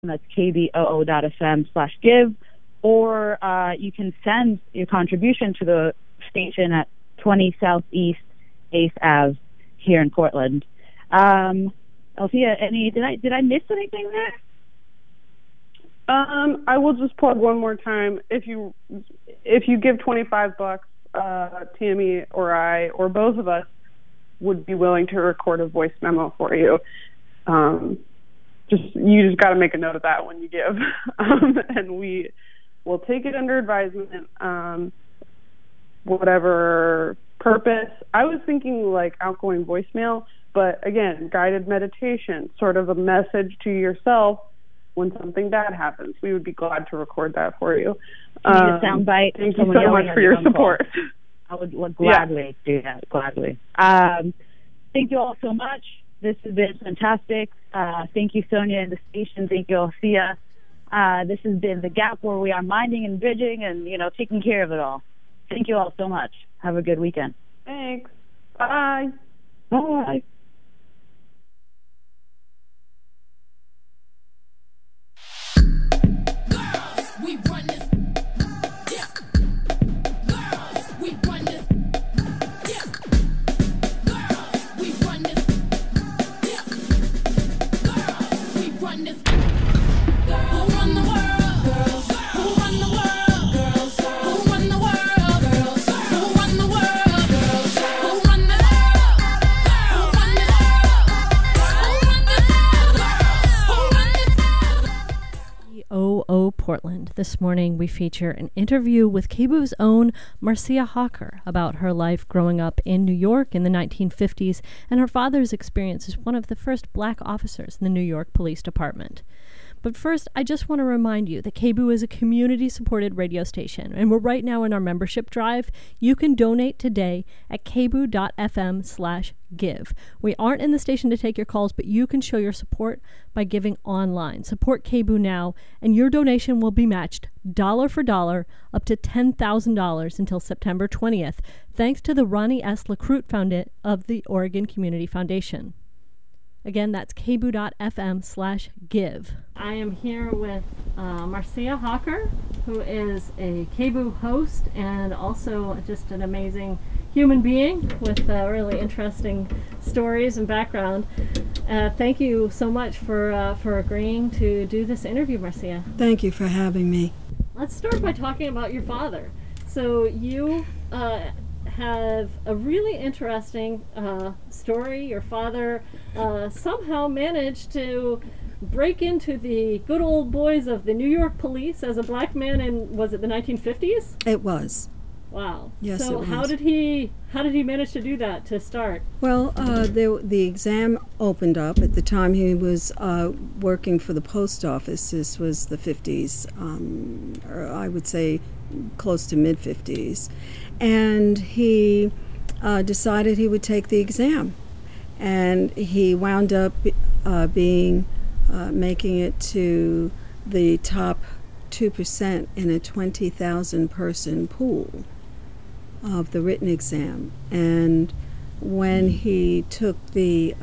That's kboo.fm/give, or you can send your contribution to the station at 20 Southeast 8th Ave here in Portland. Althea, did I miss anything there? I will just plug one more time. If you give $25, Tammy or I or both of us would be willing to record a voice memo for you. You just got to make a note of that when you give, and we will take it under advisement. Whatever purpose. I was thinking like outgoing voicemail, but again, guided meditation, sort of a message to yourself when something bad happens. We would be glad to record that for you. Need a soundbite. Thank you so much for your support. I would gladly do that. Gladly. Thank you all so much. This has been fantastic. Thank you, Sonia and the station. Thank you, Althea. This has been The Gap, where we are minding and bridging and, taking care of it all. Thank you all so much. Have a good weekend. Thanks. Bye. Bye. Portland. This morning we feature an interview with KBOO's own Marcia Hawker about her life growing up in New York in the 1950s and her father's experience as one of the first black officers in the New York Police Department. But first, I just want to remind you that KBOO is a community-supported radio station, and we're right now in our membership drive. You can donate today at kboo.fm/give. We aren't in the station to take your calls, but you can show your support by giving online. Support KBOO now, and your donation will be matched dollar for dollar up to $10,000 until September 20th, thanks to the Ronnie S. LaCroute Foundation of the Oregon Community Foundation. Again, that's kboo.fm/give. I am here with Marcia Hawker, who is a KBOO host and also just an amazing human being with really interesting stories and background. Thank you so much for agreeing to do this interview, Marcia. Thank you for having me. Let's start by talking about your father. So you have a really interesting story. Your father somehow managed to break into the good old boys of the New York police as a black man in, was it the 1950s? It was. Wow. Yes, so it was. how did he manage to do that to start? Well, the exam opened up at the time he was working for the post office. This was the 50s, or I would say close to mid-50s. And he decided he would take the exam. And he wound up making it to the top 2% in a 20,000 person pool of the written exam. And when he took the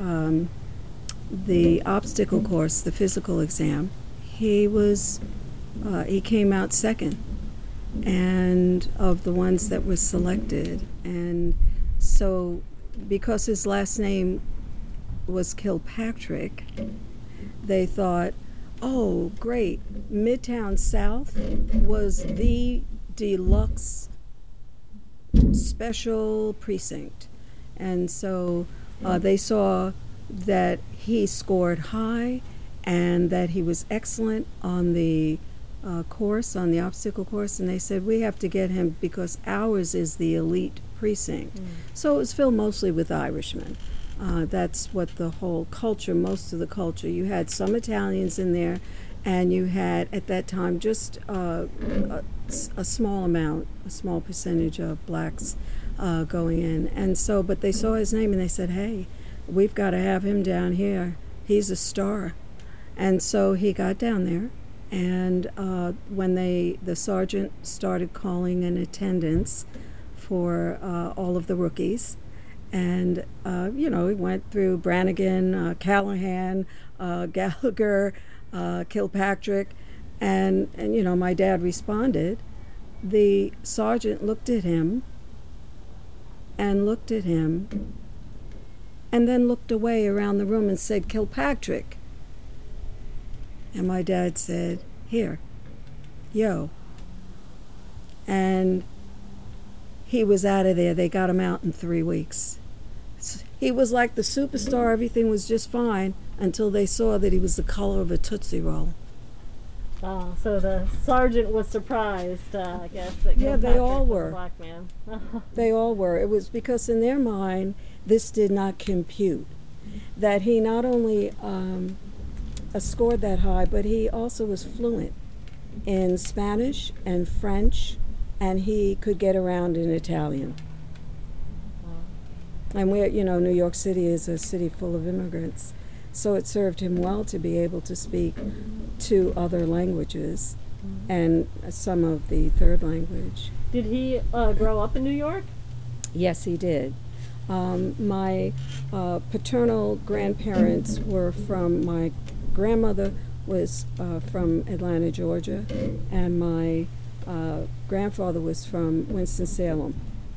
obstacle course, the physical exam, he came out second, and of the ones that were selected. And so because his last name was Kilpatrick, they thought, oh great, Midtown South was the deluxe special precinct. And so they saw that he scored high and that he was excellent on the course, on the obstacle course, and they said, we have to get him because ours is the elite precinct. So it was filled mostly with Irishmen. That's what the whole culture, most of the culture, you had some Italians in there, and you had at that time just a small percentage of blacks going in. And so, but they saw his name and they said, hey, we've got to have him down here. He's a star. And so he got down there. And when the sergeant started calling in attendance for all of the rookies, and he went through Brannigan, Callahan, Gallagher, Kilpatrick, and you know, my dad responded. The sergeant looked at him and looked at him and then looked away around the room and said, Kilpatrick. And my dad said, here, yo. And he was out of there. They got him out in 3 weeks. He was like the superstar. Everything was just fine until they saw that he was the color of a Tootsie Roll. Oh, so the sergeant was surprised, I guess. That Yeah, they Kilpatrick all was a were. black man. They all were. It was because in their mind, this did not compute. That he not only scored that high, but he also was fluent in Spanish and French, and he could get around in Italian. And we're, you know, New York City is a city full of immigrants, so it served him well to be able to speak 2 other languages and some of the third language. Did he grow up in New York? Yes, he did. My paternal grandparents were from, my grandmother was from Atlanta, Georgia, and my grandfather was from Winston-Salem.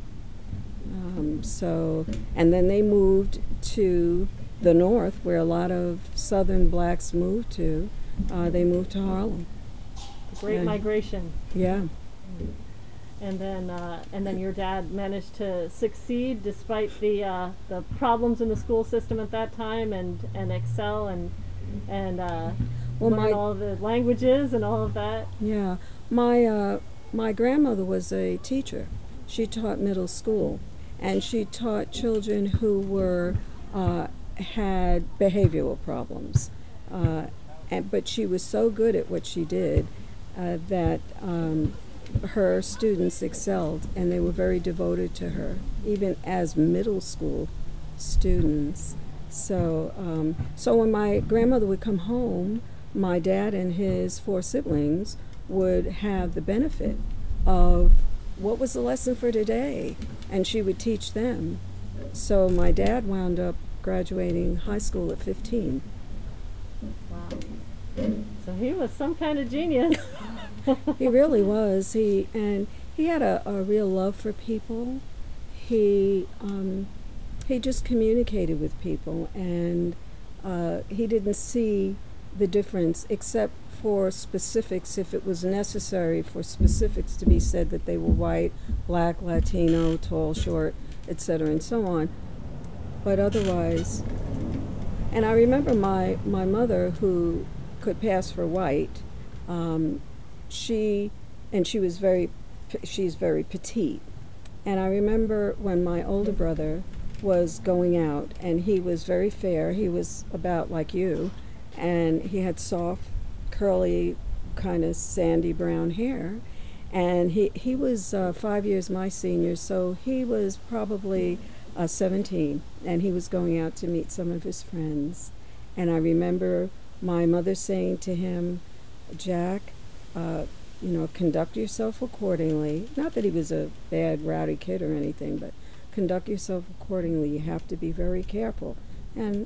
And then they moved to the north, where a lot of southern blacks moved to. They moved to Harlem. Great migration. Yeah. And then your dad managed to succeed despite the problems in the school system at that time, and excel and learn all the languages and all of that. Yeah, my grandmother was a teacher. She taught middle school, and she taught children who were had behavioral problems. But she was so good at what she did that her students excelled, and they were very devoted to her, even as middle school students. So when my grandmother would come home, my dad and his 4 siblings would have the benefit of what was the lesson for today, and she would teach them. So my dad wound up graduating high school at 15. Wow. So he was some kind of genius. He really was. He had a real love for people. He just communicated with people, and he didn't see the difference except for specifics, if it was necessary for specifics to be said that they were white, black, Latino, tall, short, etc., and so on. But otherwise, and I remember my mother, who could pass for white, she's very petite. And I remember when my older brother was going out, and he was very fair. He was about like you, and he had soft, curly, kind of sandy brown hair. And he was 5 years my senior, so he was probably 17, and he was going out to meet some of his friends. And I remember my mother saying to him, Jack, conduct yourself accordingly. Not that he was a bad, rowdy kid or anything, but conduct yourself accordingly. You have to be very careful. And,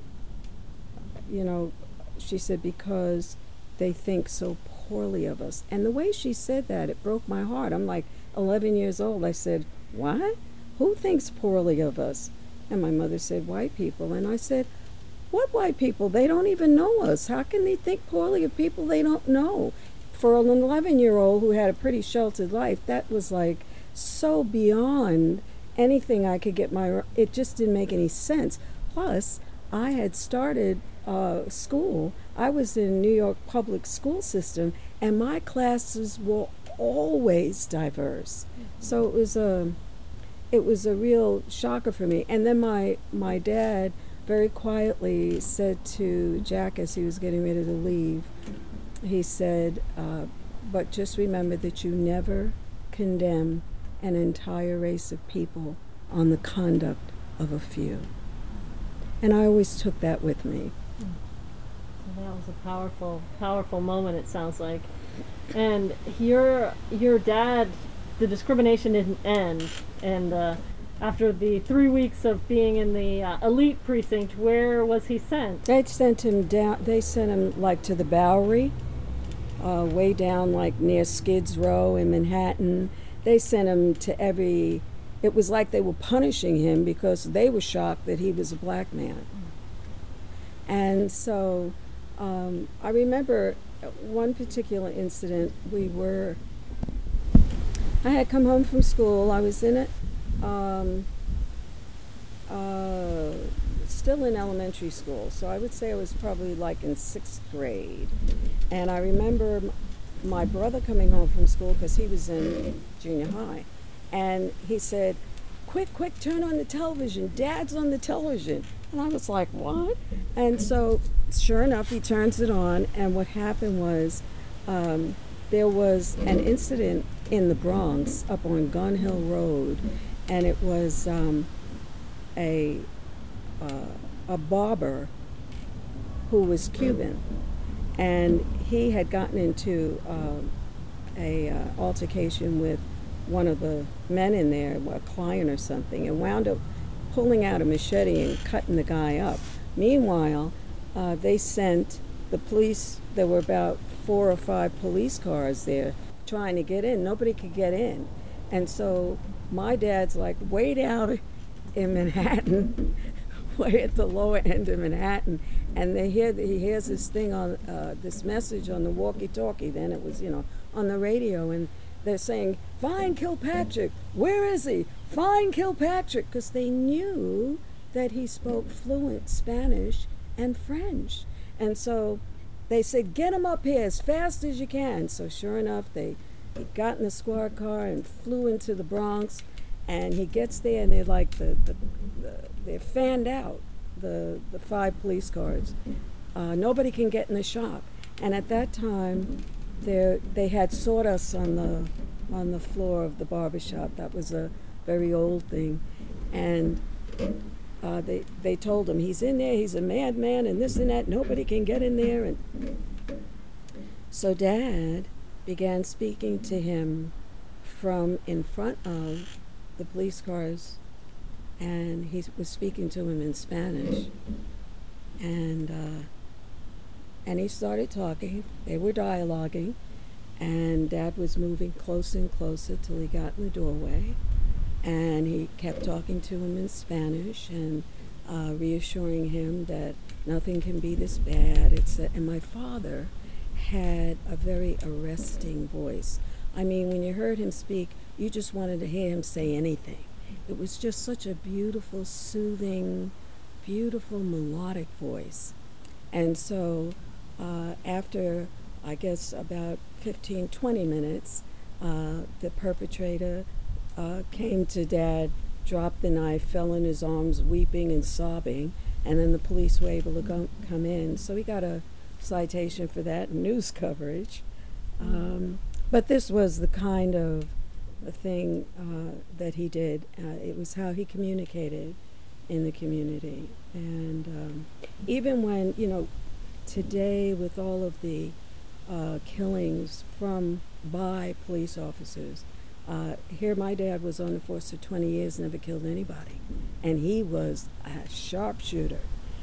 she said, because they think so poorly of us. And the way she said that, it broke my heart. I'm like 11 years old. I said, what? Who thinks poorly of us? And my mother said, white people. And I said, what white people? They don't even know us. How can they think poorly of people they don't know? For an 11-year-old who had a pretty sheltered life, that was like so beyond anything I could get it just didn't make any sense. Plus, I had started school. I was in New York public school system, and my classes were always diverse. So it was a real shocker for me. And then my dad very quietly said to Jack as he was getting ready to leave, he said, but just remember that you never condemn an entire race of people on the conduct of a few. And I always took that with me. Well, that was a powerful, powerful moment, it sounds like. And your dad, the discrimination didn't end, and after the 3 weeks of being in the elite precinct, where was he sent? They sent him down. They sent him like to the Bowery, way down like near Skids Row in Manhattan. They sent him to every. It was like they were punishing him because they were shocked that he was a black man. And so I remember one particular incident. I had come home from school. I was in it. Still in elementary school, so I would say I was probably like in 6th grade. And I remember my brother coming home from school because he was in junior high, and he said, quick, turn on the television, Dad's on the television. And I was like, what? And so sure enough, he turns it on, and what happened was there was an incident in the Bronx up on Gun Hill Road, and it was a barber who was Cuban, and he had gotten into a altercation with one of the men in there, a client or something, and wound up pulling out a machete and cutting the guy up. Meanwhile, they sent the police. There were about 4 or 5 police cars there trying to get in. Nobody could get in. And so my dad's like way down in Manhattan, way at the lower end of Manhattan, and he hears this thing on this message on the walkie-talkie. Then it was, on the radio, and they're saying, "Find Kilpatrick. Where is he? Find Kilpatrick," because they knew that he spoke fluent Spanish and French, and so they said, "Get him up here as fast as you can." So sure enough, he got in the squad car and flew into the Bronx, and he gets there, and they're like they're fanned out, the 5 police cars. Nobody can get in the shop, and at that time, they had sawdust on the floor of the barbershop. That was a very old thing, and they told him, he's in there, he's a madman, and this and that. Nobody can get in there, and so Dad began speaking to him from in front of the police cars, and he was speaking to him in Spanish, and he started talking. They were dialoguing, and Dad was moving closer and closer till he got in the doorway, and he kept talking to him in Spanish and reassuring him that nothing can be this bad. And my father had a very arresting voice. I mean, when you heard him speak, you just wanted to hear him say anything. It was just such a beautiful, soothing, beautiful, melodic voice. And so after, I guess, about 15, 20 minutes, the perpetrator came to Dad, dropped the knife, fell in his arms, weeping and sobbing, and then the police were able to come in. So he got a citation for that, news coverage. But this was the kind of thing that he did. It was how he communicated in the community. And even when, today with all of the killings by police officers, here my dad was on the force for 20 years, never killed anybody. And he was a sharpshooter.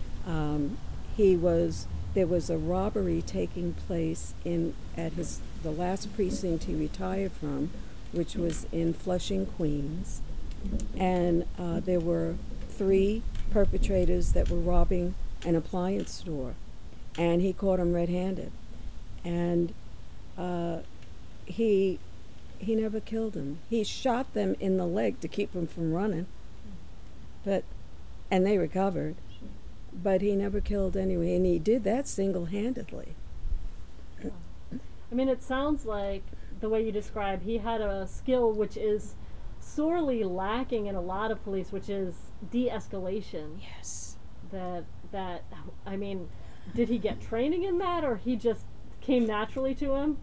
There was a robbery taking place at the last precinct he retired from, which was in Flushing, Queens. And there were 3 perpetrators that were robbing an appliance store. And he caught them red-handed. And he never killed them. He shot them in the leg to keep them from running. And they recovered. But he never killed anyone, and he did that single-handedly. I mean, it sounds like, the way you describe, he had a skill which is sorely lacking in a lot of police, which is de-escalation. Yes. I mean, did he get training in that, or he just came naturally to him?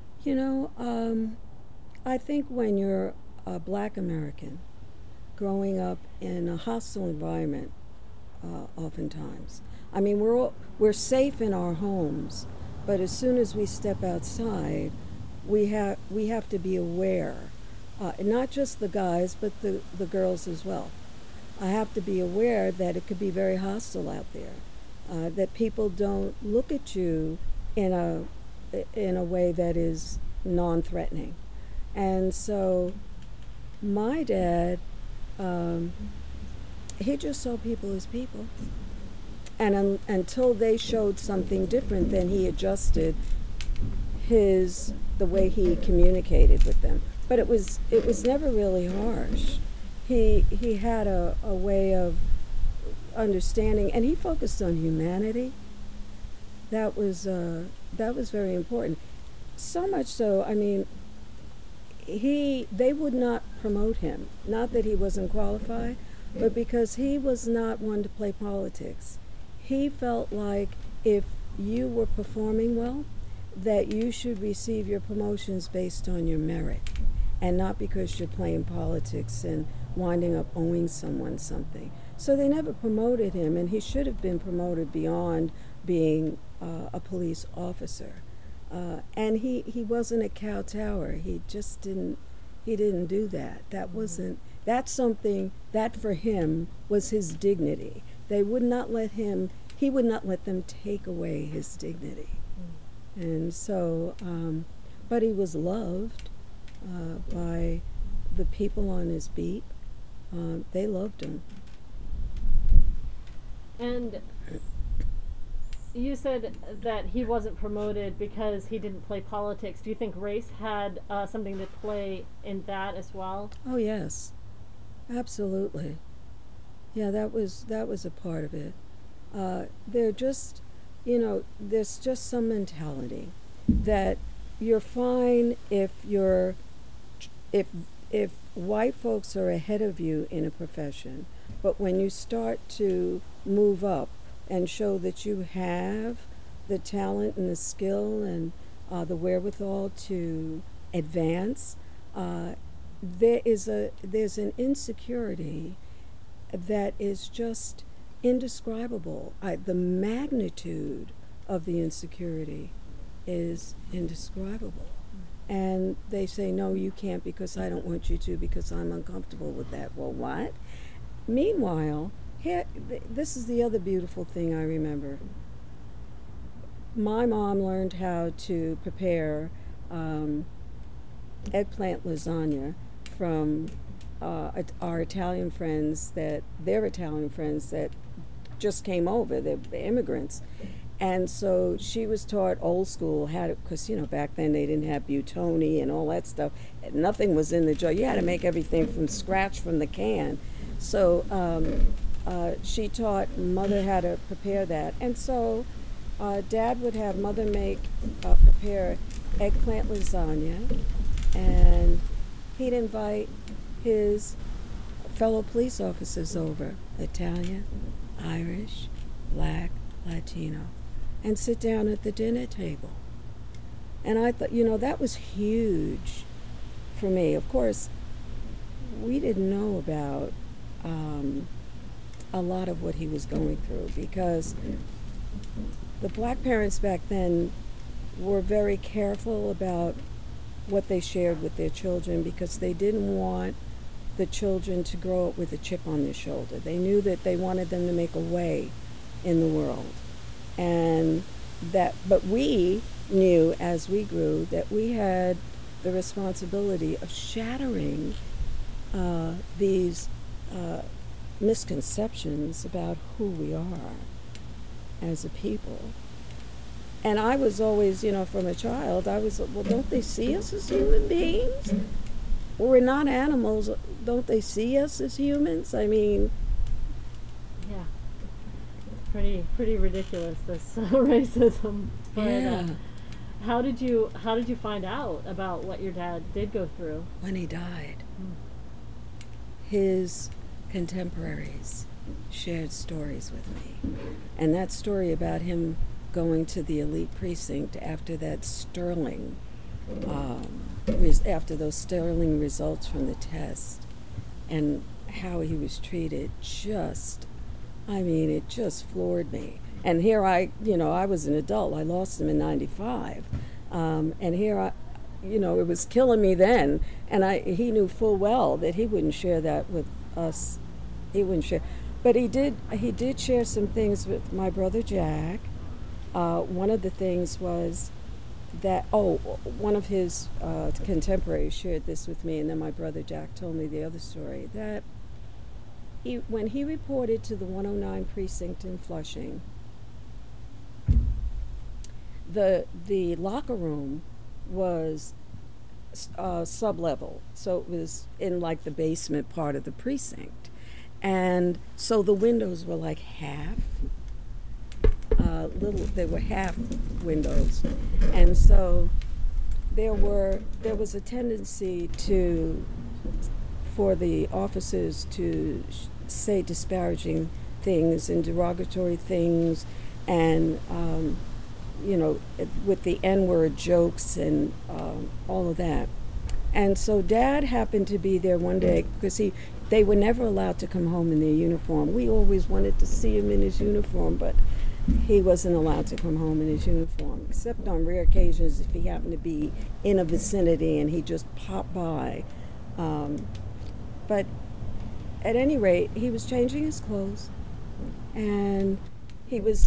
I think when you're a black American growing up in a hostile environment, oftentimes. I mean, we're safe in our homes, but as soon as we step outside, we have to be aware not just the guys, but the girls as well. I have to be aware that it could be very hostile out there, that people don't look at you in a way that is non-threatening. And so my dad, he just saw people as people. And until they showed something different, then he adjusted the way he communicated with them. But it was never really harsh. He had a way of understanding, and he focused on humanity. That was very important. So much so, I mean, they would not promote him. Not that he wasn't qualified, but because he was not one to play politics. He felt like if you were performing well, that you should receive your promotions based on your merit, and not because you're playing politics and winding up owing someone something. So they never promoted him, and he should have been promoted beyond being a police officer. And he wasn't a kowtower. He just didn't do that. That's something that for him was his dignity. He would not let them take away his dignity. And so, but he was loved by the people on his beat. They loved him. And you said that he wasn't promoted because he didn't play politics. Do you think race had something to play in that as well? Oh yes, absolutely. Yeah, that was a part of it. There's just some mentality that you're fine if white folks are ahead of you in a profession, but when you start to move up and show that you have the talent and the skill and the wherewithal to advance, there's an insecurity that is just indescribable. The magnitude of the insecurity is indescribable. And they say, no, you can't because I don't want you to because I'm uncomfortable with that. Well, what? Meanwhile, this is the other beautiful thing I remember. My mom learned how to prepare eggplant lasagna from our Italian friends their Italian friends that just came over, they're immigrants. And so she was taught old school how to, because back then they didn't have Buitoni and all that stuff. Nothing was in the jar. You had to make everything from scratch from the can. So she taught Mother how to prepare that. And so Dad would have Mother prepare eggplant lasagna, and he'd invite his fellow police officers over, Italian, Irish, Black, Latino, and sit down at the dinner table. And I thought, that was huge for me. Of course, we didn't know about a lot of what he was going through, because the black parents back then were very careful about what they shared with their children, because they didn't want the children to grow up with a chip on their shoulder. They knew that they wanted them to make a way in the world. But we knew as we grew that we had the responsibility of shattering these misconceptions about who we are as a people. And I was always, from a child, well, don't they see us as human beings? We're not animals. Don't they see us as humans? I mean... Yeah. Pretty ridiculous, this racism. But, yeah. How did you find out about what your dad did go through? When he died. His contemporaries shared stories with me. And that story about him going to the elite precinct after that sterling, after those sterling results from the test, and how he was treated, it just floored me. And here I was an adult. I lost him in 95. And here it was killing me then. And he knew full well that he wouldn't share that with us. He wouldn't share. But he did share some things with my brother Jack. One of the things was that, one of his contemporaries shared this with me, and then my brother Jack told me the other story, that when he reported to the 109 precinct in Flushing, the locker room was sub-level, so it was in like the basement part of the precinct, and so the windows were like half they were half windows, and so there was a tendency for the officers to say disparaging things and derogatory things, and with the N-word jokes and all of that. And so Dad happened to be there one day because they were never allowed to come home in their uniform. We always wanted to see him in his uniform, but he wasn't allowed to come home in his uniform, except on rare occasions if he happened to be in a vicinity and he just popped by. But at any rate, he was changing his clothes, and he was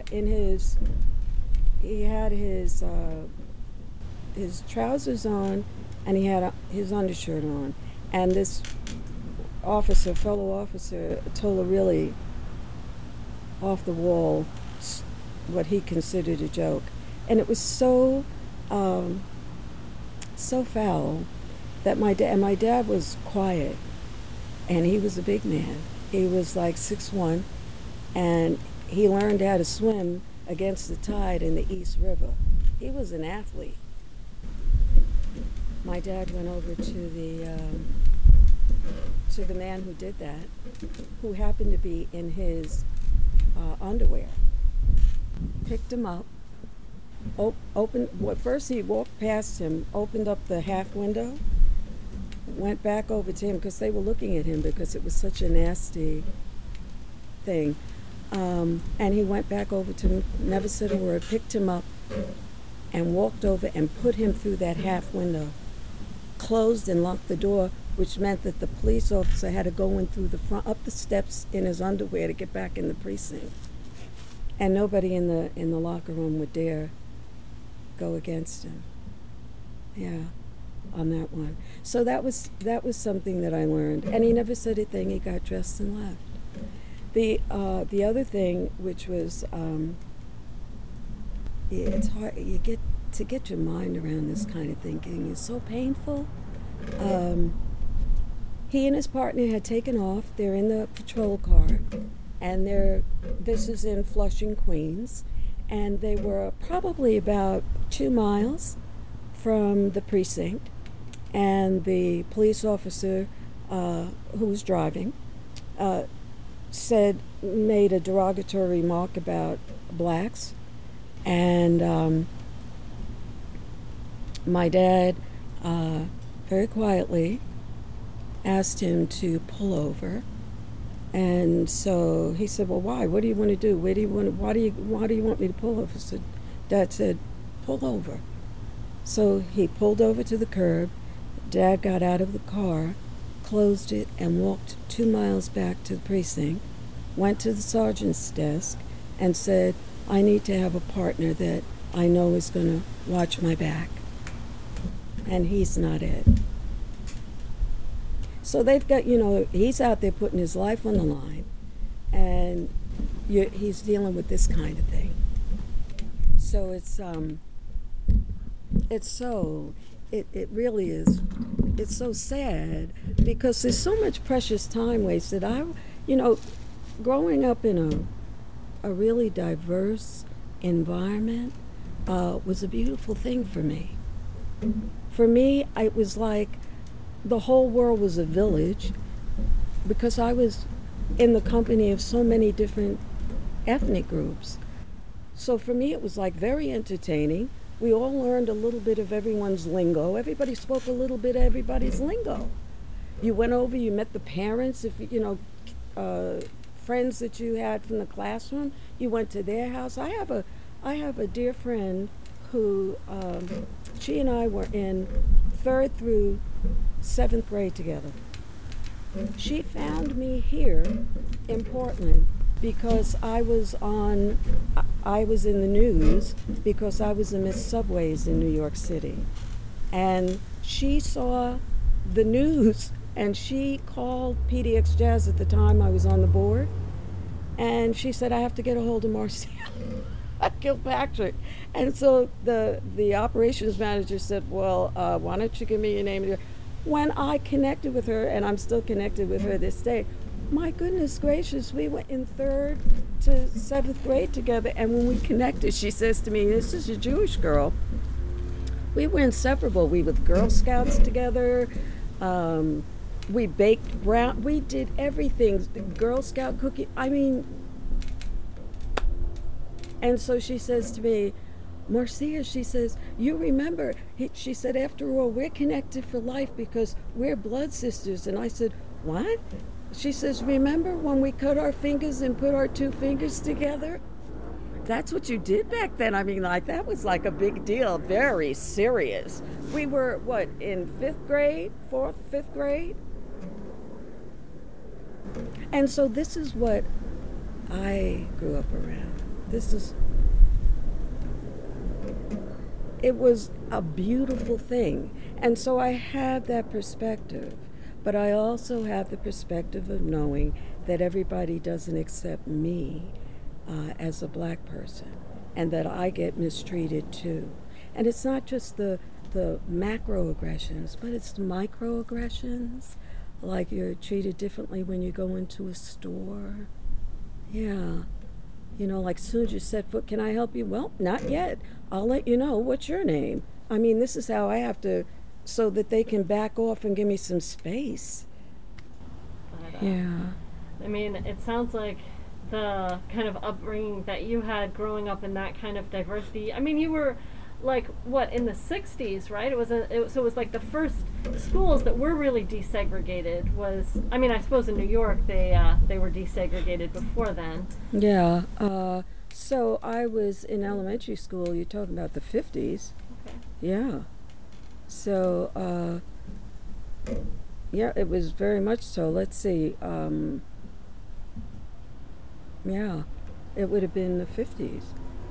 he had his trousers on, and he had his undershirt on, and this fellow officer told a really off the wall, what he considered a joke, and it was so foul that my dad was quiet, and he was a big man. He was like 6'1", and he learned how to swim against the tide in the East River. He was an athlete. My dad went over to the man who did that, who happened to be in his underwear, picked him up, first he walked past him, opened up the half window, went back over to him because they were looking at him because it was such a nasty thing, and he went back over to him, never said a word, picked him up and walked over and put him through that half window, closed and locked the door, which meant that the police officer had to go in through the front, up the steps in his underwear to get back in the precinct. And nobody in the locker room would dare go against him. Yeah, on that one. So that was something that I learned. And he never said a thing. He got dressed and left. The other thing, which was, it's hard. You get your mind around this kind of thinking. It's so painful. He and his partner had taken off. They're in the patrol car, and this is in Flushing, Queens, and they were probably about 2 miles from the precinct, and the police officer who was driving made a derogatory remark about blacks, and my dad very quietly asked him to pull over, and so he said, "Well, why? What do you want to do? Why do you want me to pull over?" So Dad said, "Pull over." So he pulled over to the curb. Dad got out of the car, closed it, and walked 2 miles back to the precinct, went to the sergeant's desk, and said, "I need to have a partner that I know is going to watch my back, and he's not it." So they've got, he's out there putting his life on the line, and he's dealing with this kind of thing. So it really is, it's so sad because there's so much precious time wasted. Growing up in a really diverse environment was a beautiful thing for me. For me, it was like the whole world was a village because I was in the company of so many different ethnic groups. So for me, it was like very entertaining. We all learned a little bit of everyone's lingo. Everybody spoke a little bit of everybody's lingo. You went over, you met the parents, friends that you had from the classroom. You went to their house. I have a dear friend who, she and I were in 3rd through 7th grade together. She found me here in Portland because I was in the news because I was in Miss Subways in New York City. And she saw the news and she called PDX Jazz at the time I was on the board. And she said, I have to get a hold of Marcia Kilpatrick. And so the operations manager said, well, why don't you give me your name? When I connected with her, and I'm still connected with her this day, my goodness gracious, we went in 3rd to 7th grade together. And when we connected, she says to me, this is a Jewish girl. We were inseparable. We were Girl Scouts together. We baked brown. We did everything. The Girl Scout cookie. I mean, and so she says to me, Marcia, she says, you remember, she said, after all, we're connected for life because we're blood sisters. And I said, what? She says, remember when we cut our fingers and put our 2 fingers together? That's what you did back then. I mean, like, that was like a big deal, very serious. We were, what, in 5th grade, 4th, 5th grade? And so this is what I grew up around. It was a beautiful thing. And so I have that perspective, but I also have the perspective of knowing that everybody doesn't accept me as a black person and that I get mistreated too. And it's not just the macroaggressions, but it's the microaggressions, like you're treated differently when you go into a store. Yeah. You know, like, as soon as you set foot, can I help you? Well, not yet. I'll let you know. What's your name? I mean, this is how I have to, so that they can back off and give me some space. Yeah. I mean, it sounds like the kind of upbringing that you had growing up in that kind of diversity. I mean, you were like, what, in the 60s, right? So it was like the first schools that were really desegregated was, I mean, I suppose in New York they were desegregated before then. Yeah. So I was in elementary school, you're talking about the 50s. Okay. Yeah. So, yeah, it was very much so. Let's see. Yeah, it would have been the 50s.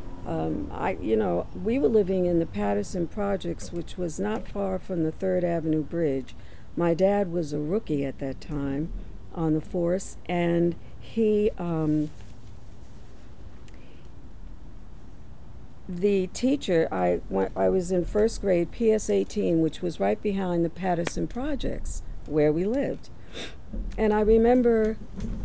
We were living in the Patterson Projects, which was not far from the 3rd Avenue Bridge. My dad was a rookie at that time on the force, and he, the teacher, I was in 1st grade, PS 18, which was right behind the Patterson Projects, where we lived. And I remember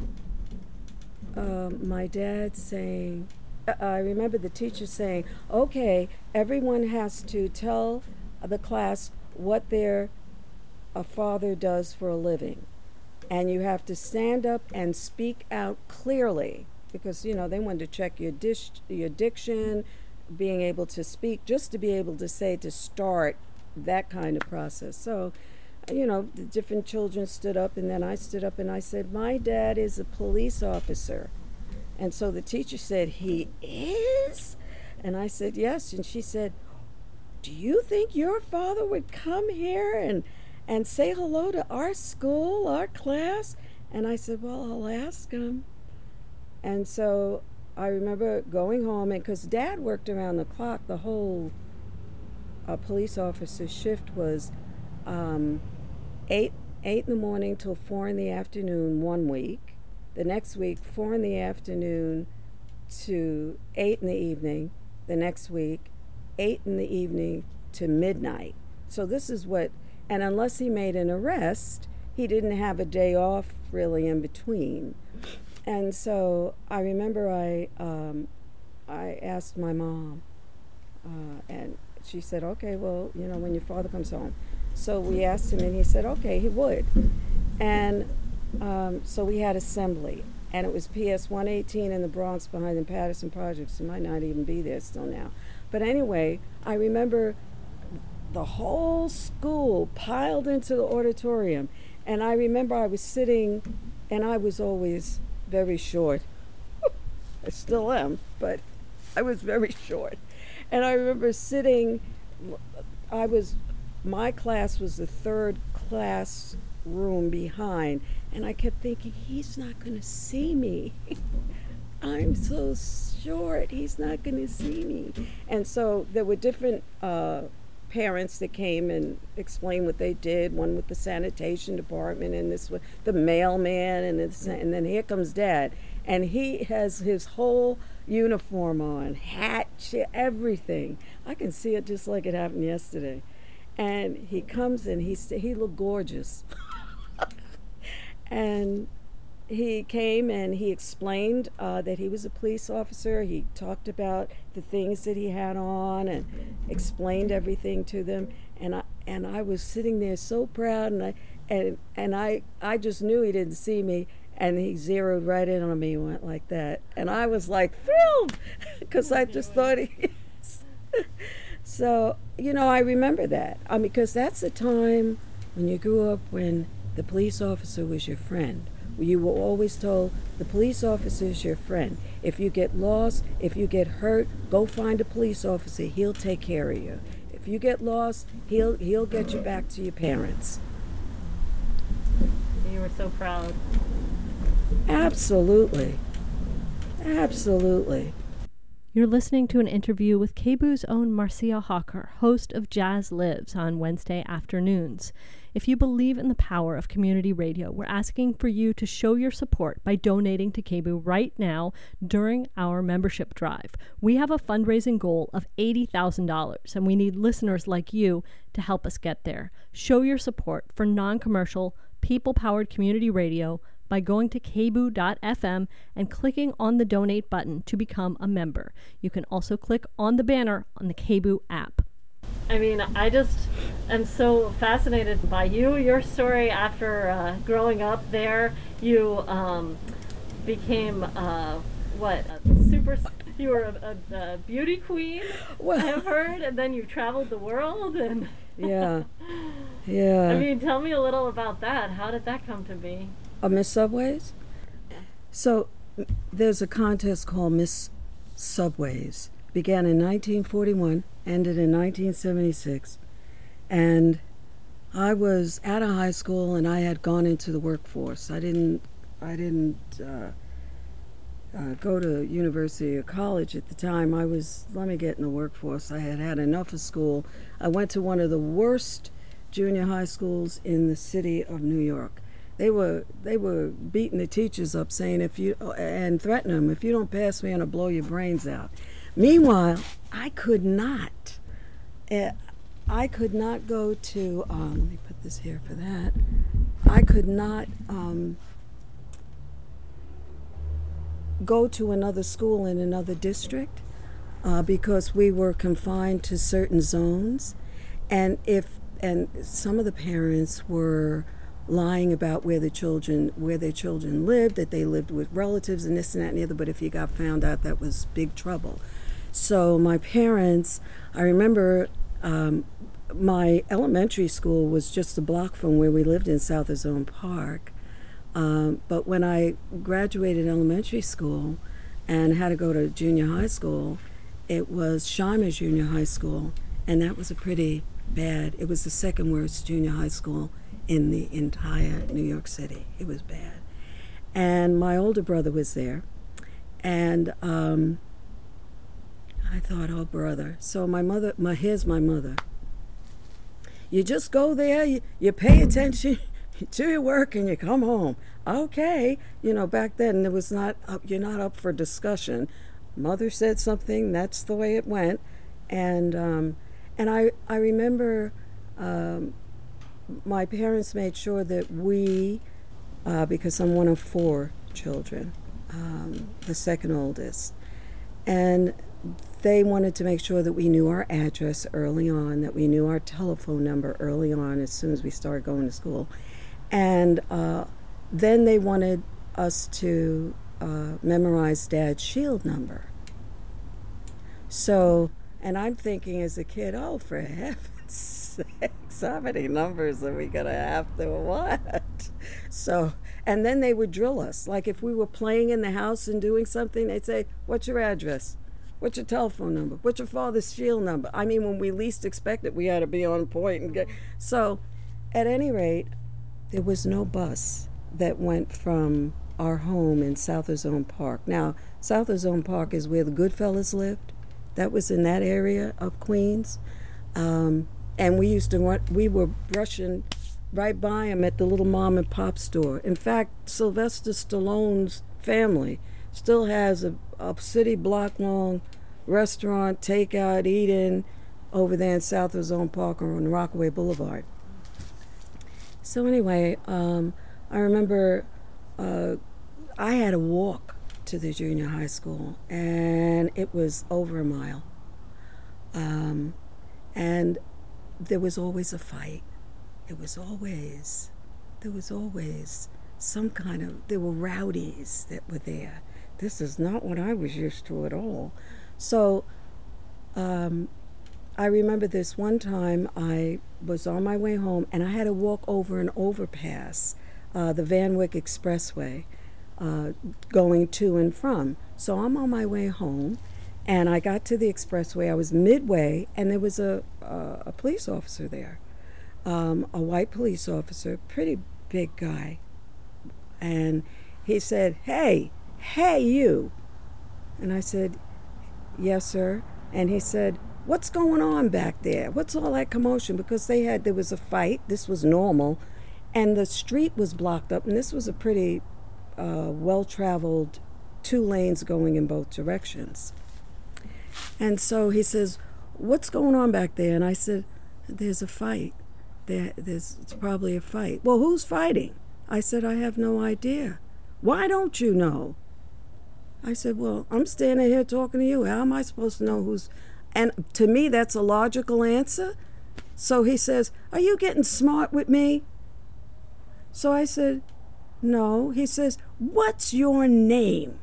my dad saying, I remember the teacher saying, okay, everyone has to tell the class what their father does for a living. And you have to stand up and speak out clearly because, you know, they wanted to check your diction, being able to speak, just to be able to say, to start that kind of process. So, you know, the different children stood up, and then I stood up and I said, my dad is a police officer. And so the teacher said, he is? And I said, yes. And she said, do you think your father would come here and say hello to our school, our class? And I said, well, I'll ask him. And so I remember going home, and because Dad worked around the clock, the whole police officer shift was 8 in the morning till 4 in the afternoon 1 week. The next week, 4 in the afternoon to 8 in the evening. The next week, 8 in the evening to midnight. So this is what, and unless he made an arrest, he didn't have a day off really in between. And so I remember I asked my mom, and she said, okay, well, you know, when your father comes home. So we asked him, and he said, okay, he would. And so we had assembly, and it was PS 118 in the Bronx behind the Patterson Projects. It might not even be there still now. But anyway, I remember the whole school piled into the auditorium. And I remember I was sitting, and I was always very short. I still am, but I was very short. And I remember sitting, my class was the third classroom behind, and I kept thinking, he's not going to see me. I'm so short, he's not going to see me. And so there were different parents that came and explained what they did, one with the sanitation department, and this with the mailman, and then here comes Dad. And he has his whole uniform on, hat, everything. I can see it just like it happened yesterday. And he comes and he looked gorgeous. And he came and he explained that he was a police officer. He talked about the things that he had on and explained everything to them. And I was sitting there so proud, and I just knew he didn't see me. And he zeroed right in on me, went like that. And I was like thrilled because I just thought he So, I remember that. Because that's the time when you grew up when the police officer was your friend. You were always told the police officer is your friend. If you get lost, if you get hurt, go find a police officer. He'll take care of you. If you get lost, he'll get you back to your parents. You were so proud. Absolutely. Absolutely. You're listening to an interview with KBOO's own Marcia Hawker, host of Jazz Lives on Wednesday afternoons. If you believe in the power of community radio, we're asking for you to show your support by donating to KBOO right now during our membership drive. We have a fundraising goal of $80,000, and we need listeners like you to help us get there. Show your support for non-commercial, people-powered community radio by going to kboo.fm and clicking on the donate button to become a member. You can also click on the banner on the KBOO app. I mean, I just am so fascinated by your story after growing up there. You became, you were a beauty queen, well, I've heard, and then you traveled the world. And Yeah. I mean, tell me a little about that. How did that come to be? Miss Subways? So there's a contest called Miss Subways. Began in 1941, ended in 1976. And I was at a high school and I had gone into the workforce. I didn't go to university or college at the time. Let me get in the workforce. I had had enough of school. I went to one of the worst junior high schools in the city of New York. They were beating the teachers up, saying and threatening them, if you don't pass me, I'm gonna blow your brains out. Meanwhile, I could not go to. Let me put this here for that. I could not go to another school in another district because we were confined to certain zones, and some of the parents were lying about where their children lived, that they lived with relatives and this and that and the other, but if you got found out, that was big trouble. So my parents, I remember my elementary school was just a block from where we lived in South Ozone Park, but when I graduated elementary school and had to go to junior high school, it was Shimer Junior High School, and that was it was the second worst junior high school in the entire New York City. It was bad. And my older brother was there. And I thought, oh, brother. So here's my mother. You just go there, you pay attention to your work, and you come home. Okay. Back then there was you're not up for discussion. Mother said something, that's the way it went. And I remember my parents made sure that we, because I'm one of 4 children, the second oldest, and they wanted to make sure that we knew our address early on, that we knew our telephone number early on as soon as we started going to school. And then they wanted us to memorize Dad's shield number. So, and I'm thinking as a kid, oh, for heaven's sakes, how many numbers are we going to have to what? So, and then they would drill us. Like if we were playing in the house and doing something, they'd say, what's your address? What's your telephone number? What's your father's shield number? I mean, when we least expected, we had to be on point and get. So, at any rate, there was no bus that went from our home in South Ozone Park. Now, South Ozone Park is where the Goodfellas lived. That was in that area of Queens. And we used to run, we were brushing right by them at the little mom and pop store. In fact, Sylvester Stallone's family still has a city block long restaurant, takeout, eat-in over there in South Ozone Park or on Rockaway Boulevard. So anyway, I remember I had to walk to the junior high school, and it was over a mile. And there was always a fight. There was always some kind of, there were rowdies that were there. This is not what I was used to at all. So I remember this one time I was on my way home and I had to walk over an overpass, the Van Wyck Expressway, going to and from. So I'm on my way home and I got to the expressway. I was midway and there was a police officer there, a white police officer, pretty big guy. And he said, hey, you. And I said, yes, sir. And he said, what's going on back there? What's all that commotion? Because there was a fight. This was normal. And the street was blocked up. And this was a pretty well-traveled 2 lanes going in both directions. And so he says, what's going on back there? And I said, there's a fight. It's probably a fight. Well, who's fighting? I said, I have no idea. Why don't you know? I said, well, I'm standing here talking to you. How am I supposed to know who's... And to me, that's a logical answer. So he says, are you getting smart with me? So I said, no. He says, what's your name?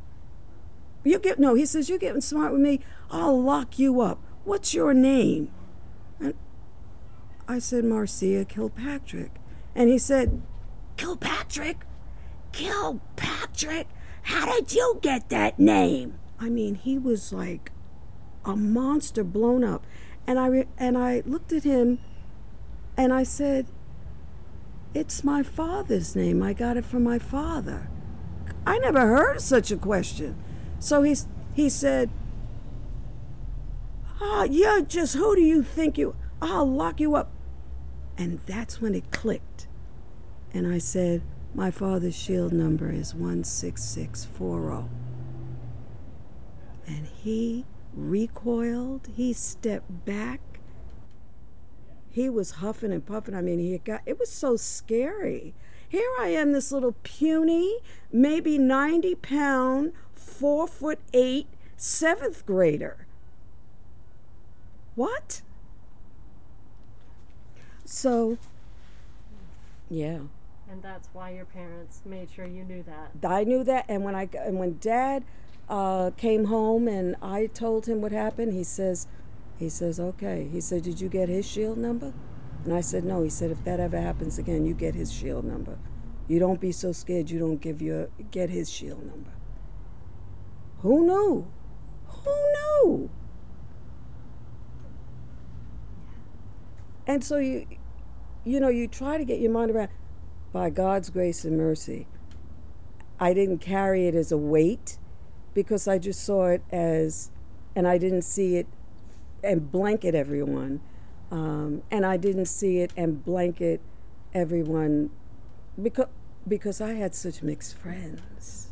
He says, you're getting smart with me. I'll lock you up. What's your name? And I said, Marcia Kilpatrick. And he said, Kilpatrick? Kilpatrick? How did you get that name? I mean, he was like a monster blown up. And I looked at him and I said, it's my father's name. I got it from my father. I never heard such a question. So he said, you're just, who do you think you, I'll lock you up. And that's when it clicked. And I said, my father's shield number is 16640. And he recoiled. He stepped back. He was huffing and puffing. I mean, it was so scary. Here I am, this little puny, maybe 90-pound, 4'8", 7th grader. What? So, yeah. And that's why your parents made sure you knew that. I knew that, and when Dad came home and I told him what happened, he says, okay. He said, did you get his shield number? And I said, no. He said, if that ever happens again, you get his shield number. You don't be so scared you don't get his shield number. Who knew? Who knew? And so you try to get your mind around, by God's grace and mercy, I didn't carry it as a weight because I just saw it as, and I didn't see it and blanket everyone. And I didn't see it and blanket everyone because I had such mixed friends.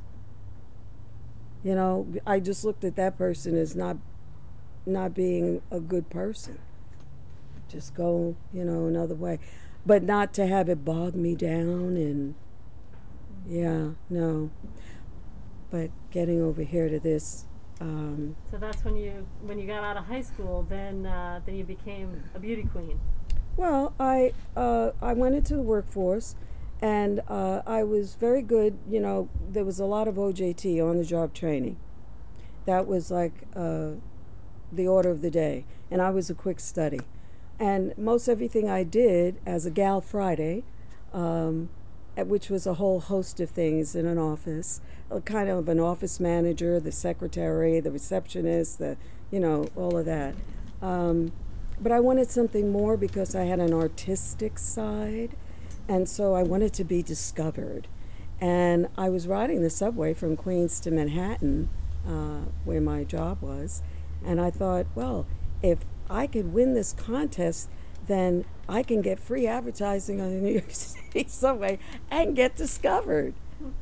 I just looked at that person as not being a good person. Just go, another way. But not to have it bog me down and, yeah, no. But getting over here to this. So that's when you got out of high school, then you became a beauty queen. Well, I went into the workforce, and I was very good. There was a lot of OJT, on-the-job training. That was like the order of the day, and I was a quick study. And most everything I did as a Gal Friday, which was a whole host of things in an office, kind of an office manager, the secretary, the receptionist, all of that. But I wanted something more because I had an artistic side, and so I wanted to be discovered. And I was riding the subway from Queens to Manhattan, where my job was, and I thought, well, if I could win this contest, then I can get free advertising on the New York City subway and get discovered.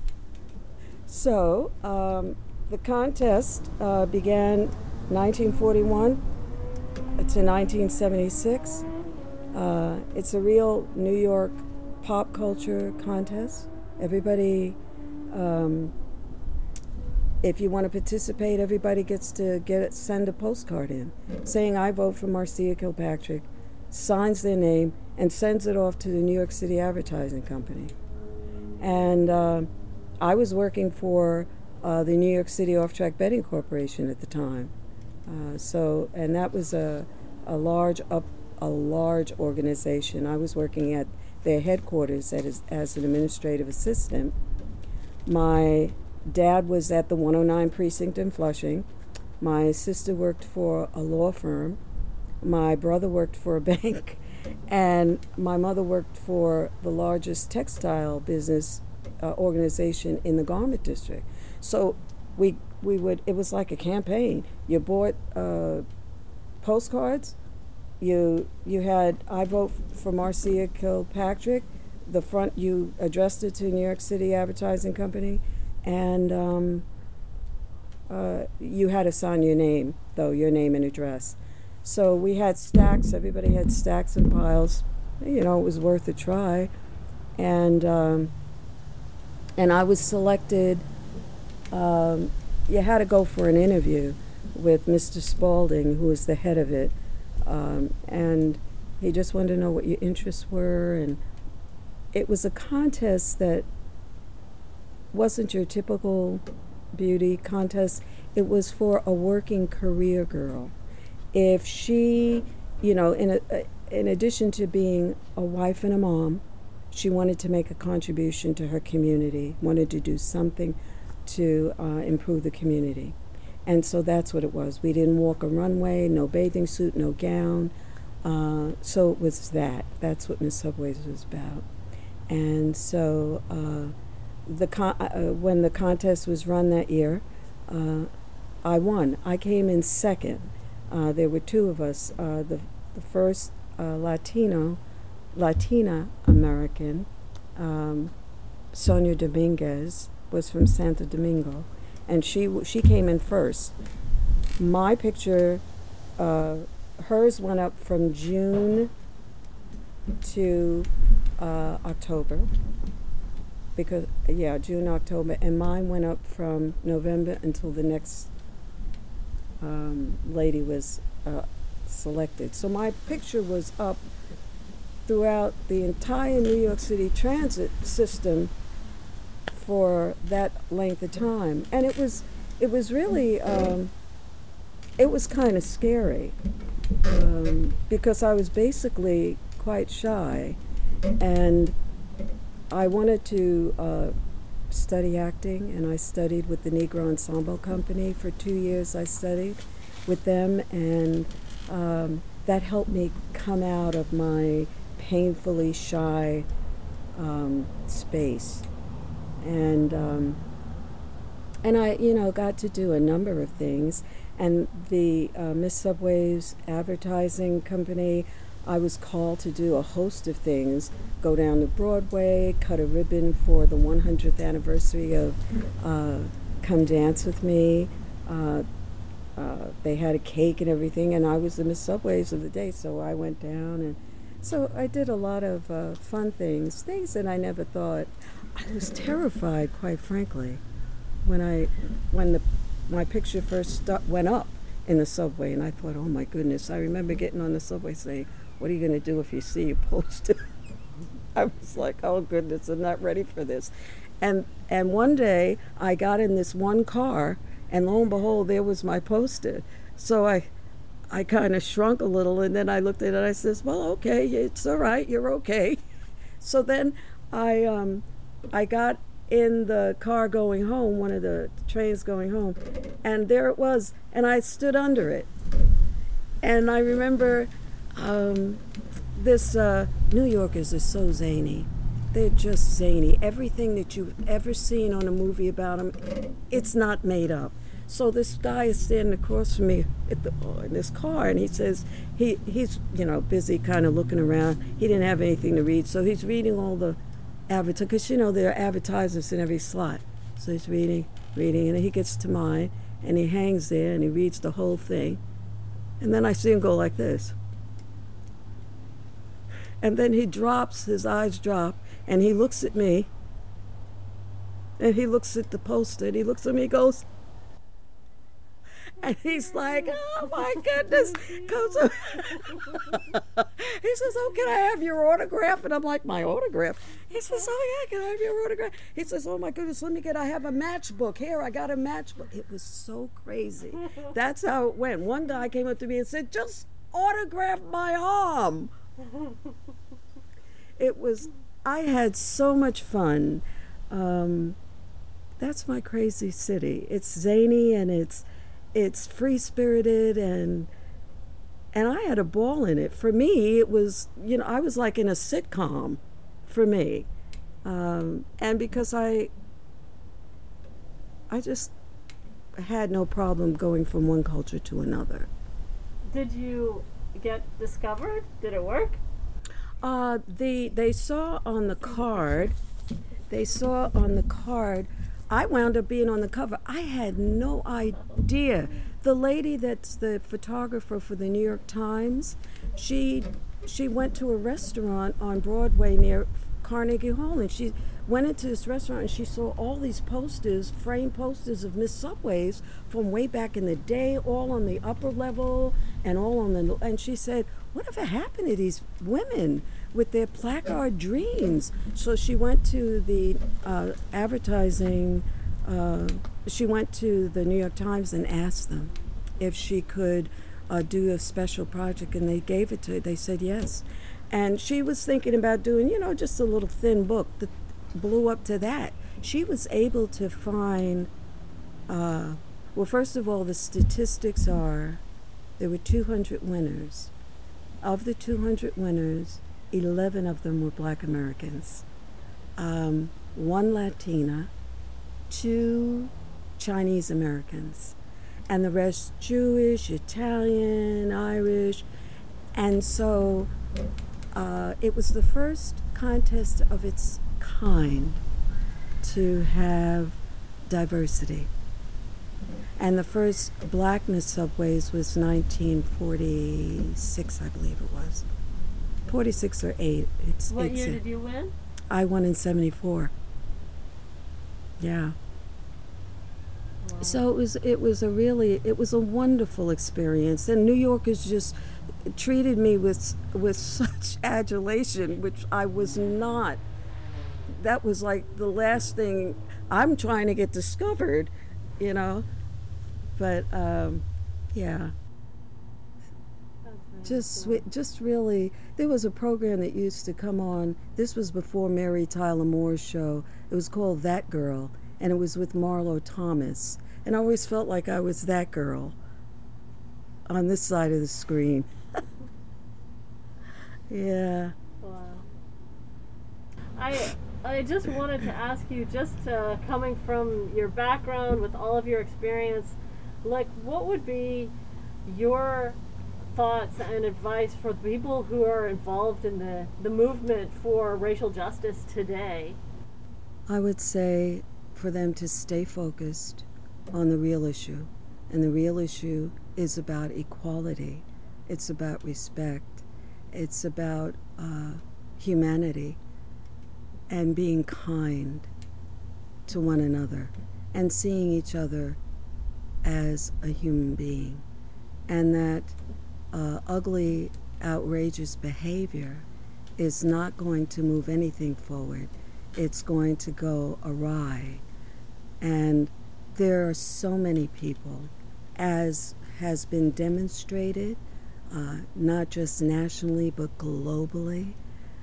So the contest began 1941 to 1976. It's a real New York pop culture contest. Everybody, if you want to participate, everybody gets to send a postcard in saying, I vote for Marcia Kilpatrick, signs their name, and sends it off to the New York City Advertising Company. And I was working for the New York City Off-Track Betting Corporation at the time. And that was a large organization. I was working at their headquarters as an administrative assistant. My dad was at the 109 precinct in Flushing. My sister worked for a law firm. My brother worked for a bank. And my mother worked for the largest textile business organization in the garment district. So we would, it was like a campaign. You bought postcards. You had, I vote for Marcia Kilpatrick. The front, you addressed it to New York City Advertising Company, and you had to sign your name, though, your name and address. So we had stacks, everybody had stacks and piles. It was worth a try. And I was selected. You had to go for an interview with Mr. Spalding, who was the head of it. And he just wanted to know what your interests were. And it was a contest that wasn't your typical beauty contest. It was for a working career girl. If she, in addition to being a wife and a mom, she wanted to make a contribution to her community, wanted to do something to improve the community. And so that's what it was. We didn't walk a runway, no bathing suit, no gown. So it was that. That's what Miss Subways was about. And so when the contest was run that year, I won. I came in second. There were two of us. The first Latina American, Sonia Dominguez, was from Santo Domingo, and she came in first. My picture, hers went up from June to October, June, October, and mine went up from November until the next lady was selected. So my picture was up throughout the entire New York City transit system for that length of time, and it was really it was kind of scary because I was basically quite shy, and I wanted to study acting, and I studied with the Negro Ensemble Company for 2 years. I studied with them, and that helped me come out of my painfully shy space. And I, got to do a number of things. And the Miss Subways Advertising Company, I was called to do a host of things. Go down to Broadway, cut a ribbon for the 100th anniversary of Come Dance With Me. They had a cake and everything, and I was the Miss Subways of the day, so I went down. And so I did a lot of fun things that I never thought. I was terrified, quite frankly, when my picture first went up in the subway, and I thought, oh my goodness. I remember getting on the subway saying, what are you going to do if you see your poster? I was like, oh goodness, I'm not ready for this. And one day I got in this one car, and lo and behold, there was my poster. So I kind of shrunk a little, and then I looked at it and I says, well, okay, it's all right, you're okay. So then I I got in the car going home, one of the trains going home, and there it was, and I stood under it. And I remember this New Yorkers are so zany. They're just zany. Everything that you've ever seen on a movie about them, it's not made up. So this guy is standing across from me in this car, and he says he's busy kind of looking around. He didn't have anything to read, so he's reading all the advertising, because there are advertisements in every slot. So he's reading, and he gets to mine, and he hangs there, and he reads the whole thing. And then I see him go like this. And then he drops, his eyes drop, and he looks at me, and he looks at the poster, and he looks at me, he goes, and he's like, oh my goodness. He says, oh, can I have your autograph? And I'm like, my autograph? He says, oh yeah, can I have your autograph? He says, oh my goodness, I have a matchbook. Here, I got a matchbook. It was so crazy. That's how it went. One guy came up to me and said, just autograph my arm. I had so much fun. That's my crazy city. It's zany, and it's free-spirited, and I had a ball in it. For me, it was, I was like in a sitcom for me. And because I just had no problem going from one culture to another. Did you get discovered? Did it work? They saw on the card, I wound up being on the cover. I had no idea. The lady that's the photographer for the New York Times, she went to a restaurant on Broadway near Carnegie Hall, and she went into this restaurant and she saw all these posters, framed posters of Miss Subways from way back in the day, all on the upper level and and she said, whatever happened to these women with their placard dreams? So she went to the advertising, she went to the New York Times and asked them if she could do a special project, and they gave it to her. They said yes. And she was thinking about doing, just a little thin book that blew up to that. She was able to find, well, first of all, the statistics are there were 200 winners. Of the 200 winners, 11 of them were Black Americans, 1 Latina, 2 Chinese Americans, and the rest Jewish, Italian, Irish. And so it was the first contest of its kind to have diversity. And the first Black Miss Subways was 1946, I believe it was. 46 or 8. What year did you win? I won in 74. Yeah. Wow. So it was a wonderful experience, and New Yorkers just treated me with such adulation, which I was not. That was like the last thing. I'm trying to get discovered, but yeah. Just really, there was a program that used to come on. This was before Mary Tyler Moore's show. It was called That Girl, and it was with Marlo Thomas. And I always felt like I was that girl on this side of the screen. Yeah. Wow. I just wanted to ask you, just coming from your background with all of your experience, what would be your thoughts and advice for the people who are involved in the movement for racial justice today? I would say for them to stay focused on the real issue. And the real issue is about equality. It's about respect. It's about humanity and being kind to one another and seeing each other as a human being. And that ugly, outrageous behavior is not going to move anything forward. It's going to go awry. And there are so many people, as has been demonstrated, not just nationally but globally,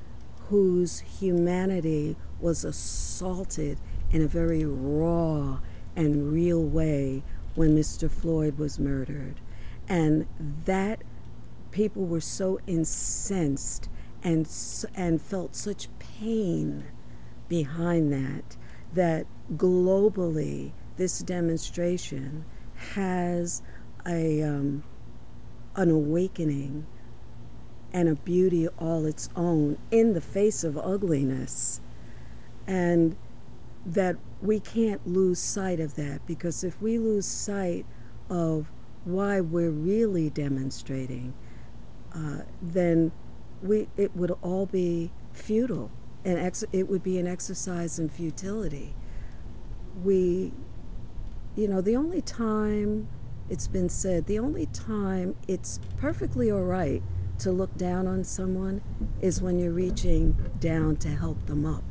whose humanity was assaulted in a very raw and real way when Mr. Floyd was murdered. And that people were so incensed and felt such pain behind that globally this demonstration has an awakening and a beauty all its own in the face of ugliness. And that we can't lose sight of that, because if we lose sight of why we're really demonstrating, then it would all be futile, and it would be an exercise in futility. The only time, it's been said, the only time it's perfectly all right to look down on someone is when you're reaching down to help them up.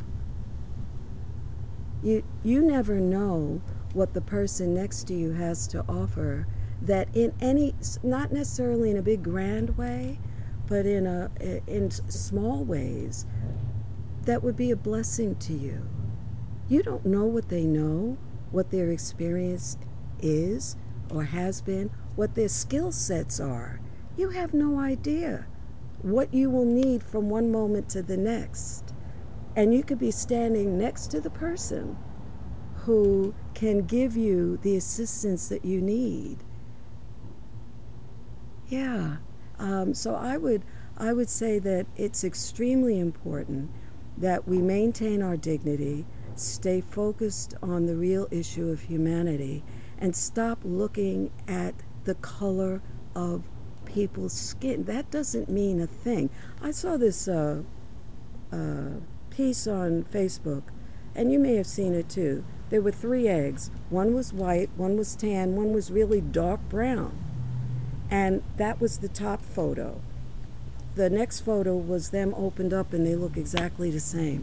You never know what the person next to you has to offer, that not necessarily in a big grand way, but in small ways, that would be a blessing to you. You don't know what they know, what their experience is or has been, what their skill sets are. You have no idea what you will need from one moment to the next. And you could be standing next to the person who can give you the assistance that you need. Yeah. So I would say that it's extremely important that we maintain our dignity, stay focused on the real issue of humanity, and stop looking at the color of people's skin. That doesn't mean a thing. I saw this piece on Facebook, and you may have seen it too. There were 3 eggs. One was white, one was tan, one was really dark brown. And that was the top photo. The next photo was them opened up, and they look exactly the same.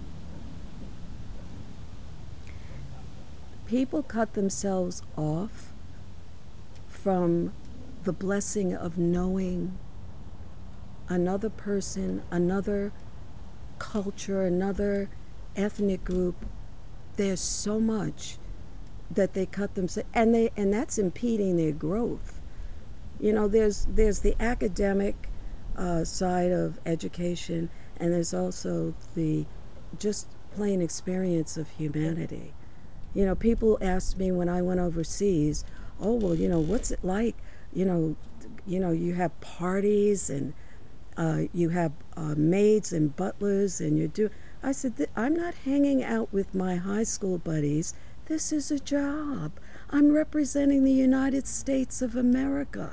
People cut themselves off from the blessing of knowing another person, another culture, another ethnic group. There's so much that they cut themselves, and that's impeding their growth. There's the academic side of education, and there's also the just plain experience of humanity. People asked me when I went overseas, oh, well, what's it like? You have parties, and you have maids and butlers, and I said, I'm not hanging out with my high school buddies. This is a job. I'm representing the United States of America.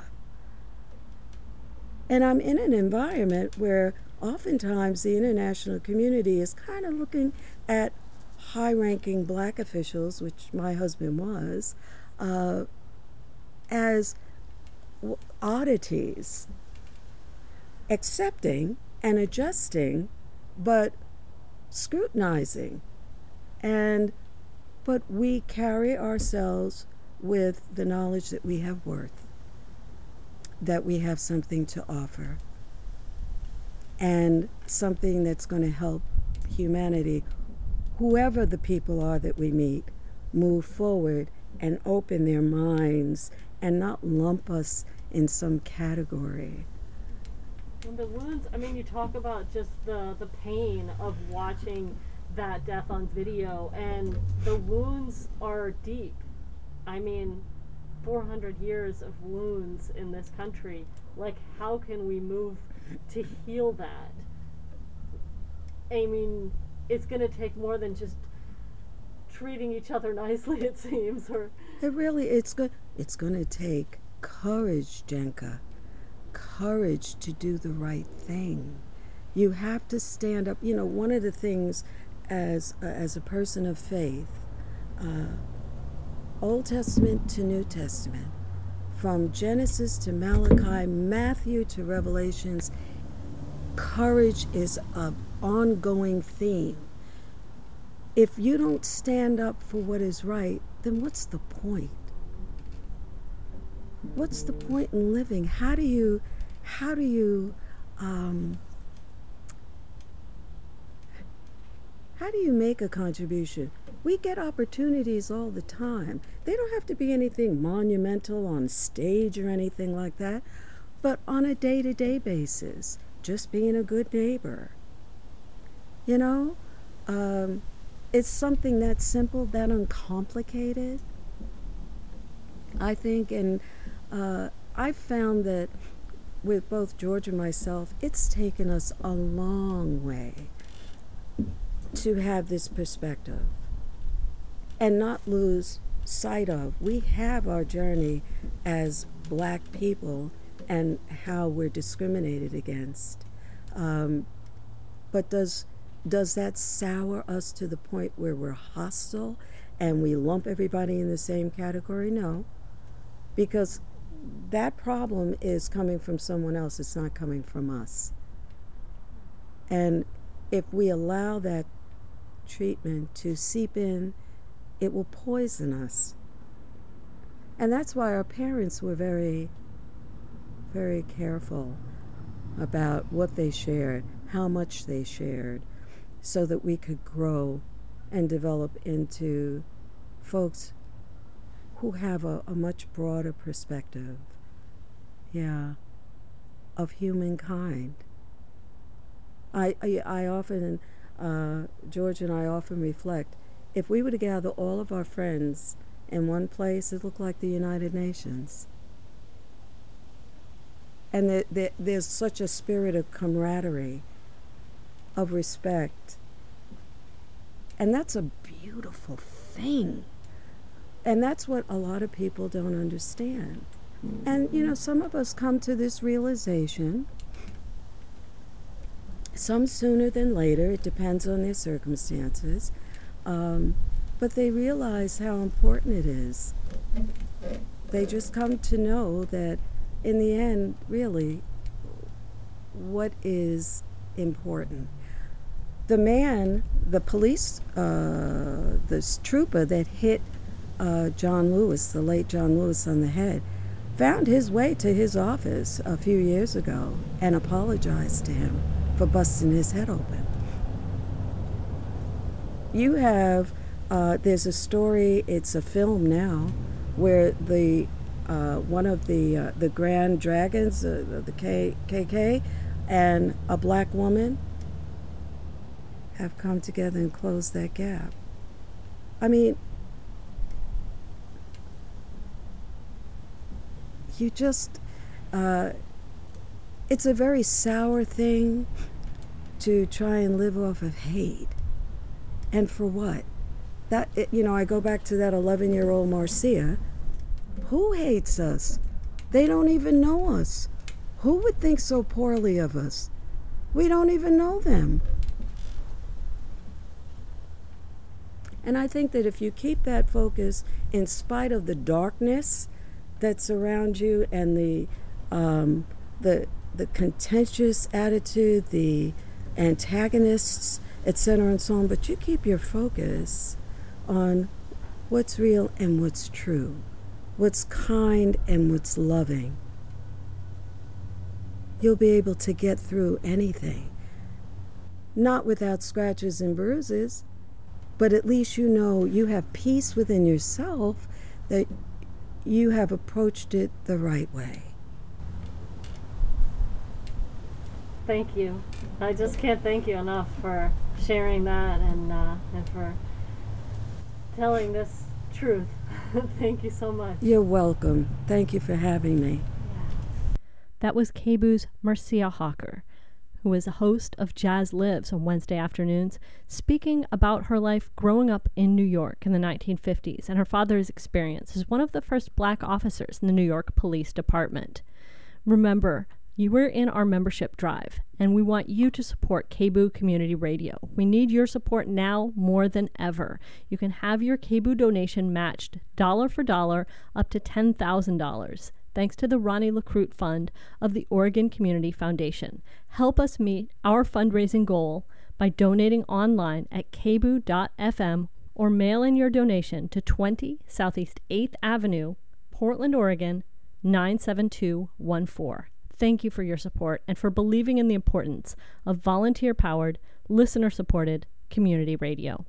And I'm in an environment where oftentimes the international community is kind of looking at high-ranking black officials, which my husband was, as oddities, accepting and adjusting, but scrutinizing. But we carry ourselves with the knowledge that we have worth, that we have something to offer, and something that's going to help humanity, whoever the people are that we meet, move forward and open their minds and not lump us in some category. And the wounds, you talk about just the pain of watching that death on video, and the wounds are deep. 400 years of wounds in this country. How can we move to heal that? It's going to take more than just treating each other nicely, it seems. It's going to take courage, Jenka. Courage to do the right thing. You have to stand up. One of the things as a person of faith, Old Testament to New Testament, from Genesis to Malachi, Matthew to Revelations, courage is an ongoing theme. If you don't stand up for what is right, then what's the point? What's the point in living? How do you How do you make a contribution? We get opportunities all the time. They don't have to be anything monumental on stage or anything like that, but on a day-to-day basis, just being a good neighbor. You know, it's something that simple, that uncomplicated, I think, and I've found that with both George and myself, it's taken us a long way to have this perspective and not lose sight of. We have our journey as Black people and how we're discriminated against. But does that sour us to the point where we're hostile and we lump everybody in the same category? No, because that problem is coming from someone else. It's not coming from us. And if we allow that treatment to seep in, it will poison us. And that's why our parents were very, very careful about what they shared, how much they shared, so that we could grow and develop into folks who have a much broader perspective, of humankind. I often, George and I often reflect, if we were to gather all of our friends in one place, it looked like the United Nations. And there's such a spirit of camaraderie, of respect. And that's a beautiful thing. And that's what a lot of people don't understand. And, you know, some of us come to this realization, some sooner than later, it depends on their circumstances, but they realize how important it is. They just come to know that in the end, really, what is important. The man, the police, this trooper that hit John Lewis, the late John Lewis, on the head, found his way to his office a few years ago and apologized to him for busting his head open. You have, there's a story, it's a film now, where the one of the Grand Dragons, the KKK, and a Black woman have come together and closed that gap. I mean, you just, it's a very sour thing to try and live off of hate. And for what? That, you know, I go back to that 11-year-old Marcia. Who hates us? They don't even know us. Who would think so poorly of us? We don't even know them. And I think that if you keep that focus, in spite of the darkness that's around you and the contentious attitude, the antagonists, etc., and so on, but you keep your focus on what's real and what's true, what's kind and what's loving, you'll be able to get through anything. Not without scratches and bruises, but at least you know you have peace within yourself that you have approached it the right way. Thank you. I just can't thank you enough for sharing that and for telling this truth. Thank you so much. You're welcome. Thank you for having me. That was KBOO's Marcia Hawker, who is a host of Jazz Lives on Wednesday afternoons, speaking about her life growing up in New York in the 1950s and her father's experience as one of the first Black officers in the New York Police Department. Remember, you were in our membership drive, and we want you to support KBOO Community Radio. We need your support now more than ever. You can have your KBOO donation matched dollar for dollar up to $10,000. Thanks to the Ronnie LaCrute Fund of the Oregon Community Foundation. Help us meet our fundraising goal by donating online at kboo.fm or mail in your donation to 20 Southeast 8th Avenue, Portland, Oregon, 97214. Thank you for your support and for believing in the importance of volunteer-powered, listener-supported Community Radio.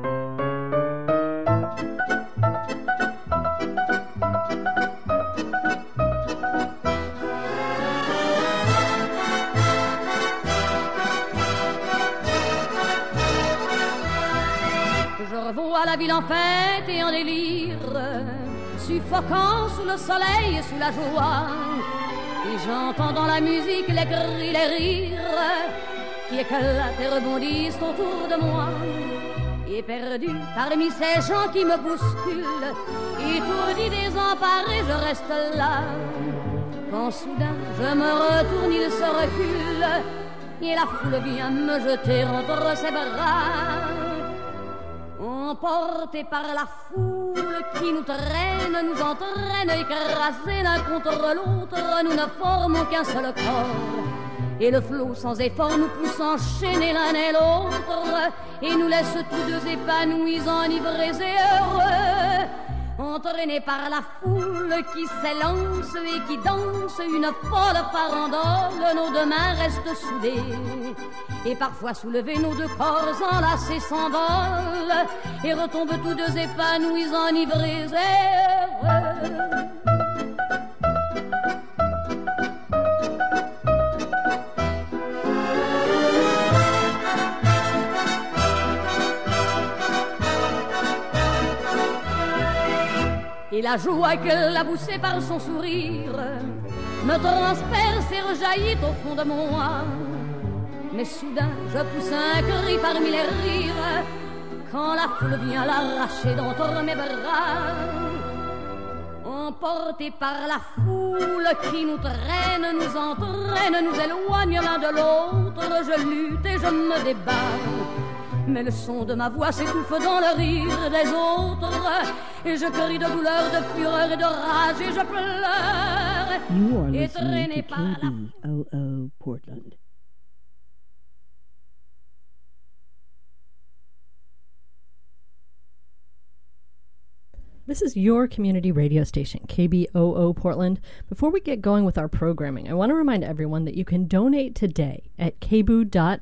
Je revois la ville en fête et en délire, suffocant sous le soleil et sous la joie. Et j'entends dans la musique les cris, les rires qui éclatent et rebondissent autour de moi. Et perdu parmi ces gens qui me bousculent, étourdi, désemparé, je reste là. Quand soudain je me retourne, il se recule et la foule vient me jeter entre ses bras. Emportés par la foule qui nous traîne, nous entraîne, écrasés l'un contre l'autre, nous ne formons qu'un seul corps. Et le flot sans effort nous pousse enchaîner l'un et l'autre, et nous laisse tous deux épanouis, enivrés et heureux. Entraînés par la foule qui s'élance et qui danse une folle farandole, nos deux mains restent soudées. Et parfois soulevés, nos deux corps enlacés s'envolent et retombent tous deux épanouis, enivrés et heureux. Et la joie qu'elle a poussée par son sourire me transperce et rejaillit au fond de moi. Mais soudain je pousse un cri parmi les rires quand la foule vient l'arracher d'entre mes bras. Emportés par la foule qui nous traîne, nous entraîne, nous éloigne l'un de l'autre, je lutte et je me débat. Mais le son de ma voix s'étouffe dans le rire des autres, et je crie de douleur, de fureur et de rage, et je pleure. You are et listening traîné to par la KBOO Portland. This is your community radio station, KBOO Portland. Before we get going with our programming, I want to remind everyone that you can donate today at kboo.org